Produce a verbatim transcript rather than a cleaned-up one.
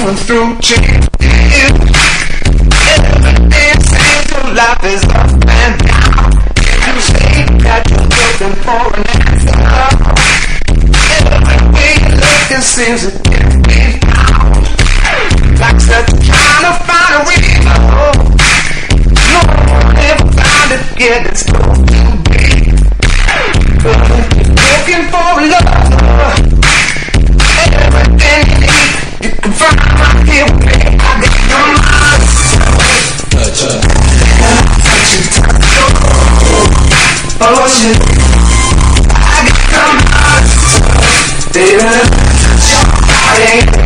going through change. Everything seems to life is up and down. You say that you're looking for an answer. Every way you look, it seems it can't be found. Like such trying to find a river. No one ever found it yet. It's going to be looking for love. Everything you need, you can find right here with me. I got your mind. Touch it. Touch it. Oh shit. I got your mind. Baby, touch your body.